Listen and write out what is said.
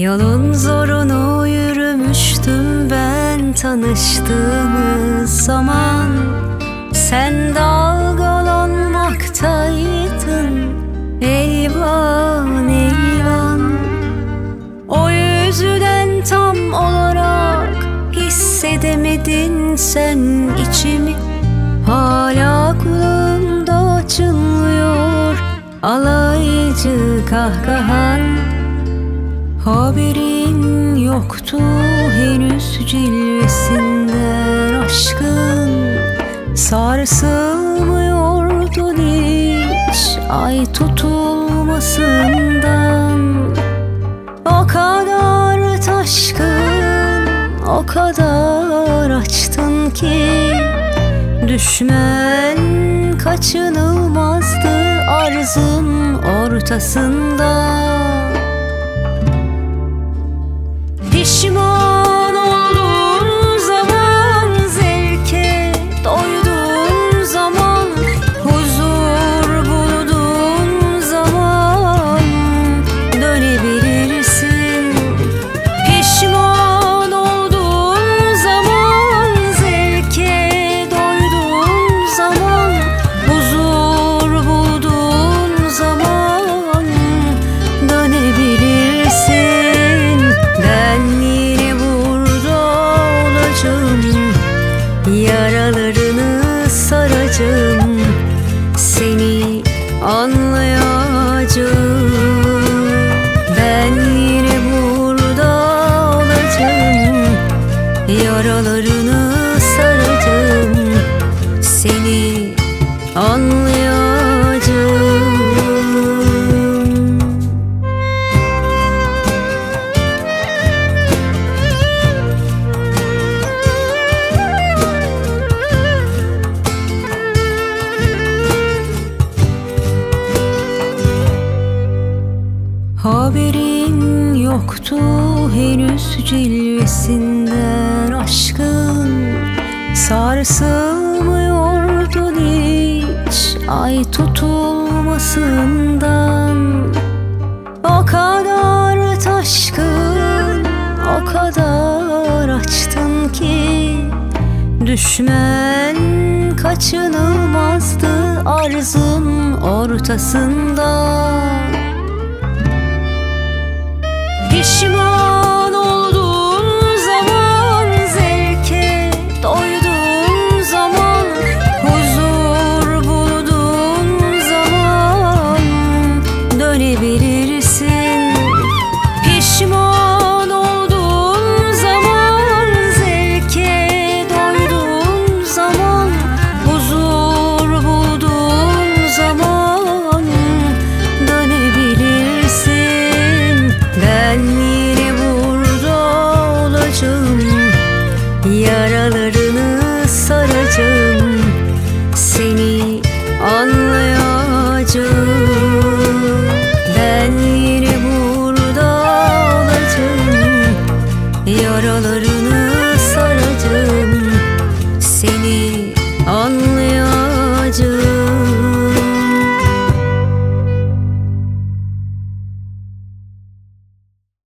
Yolun zorunu yürümüştüm ben tanıştığımız zaman. Sen dalgalanmaktaydın, eyvan eyvan. O yüzden tam olarak hissedemedin sen içimi. Hala kulağımda çınlıyor alaycı kahkahan. Haberin yoktu henüz cilvesinden aşkın. Sarsılmıyordun hiç ay tutulmasından. O kadar taşkın, o kadar açtın ki düşmen kaçınılmazdı arzın ortasında. Pişman olduğun zaman, zevke doyduğun zaman, huzur bulduğun zaman dönebilirsin. Pişman olduğun zaman, zevke doyduğun zaman, huzur bulduğun zaman dönebilirsin. Yaralarını saracağım, seni anlayacağım. Ben yine burada olacağım. Yaralarını saracağım, seni anlayacağım. Haberin yoktu henüz cilvesinden aşkın. Sarsılmıyordun hiç ay tutulmasından. O kadar taşkın, o kadar açtın ki düşmen kaçınılmazdı arzın ortasında. Pişman olduğun zaman, zevke doyduğun zaman, huzur bulduğun zaman dönebilirsin. Pişman olduğun zaman, zevke doyduğun zaman, huzur bulduğun zaman dönebilirsin. Ben yine burada olacağım. Yaralarını saracağım, seni anlayacağım. Ben yine burada olacağım. Yaralarını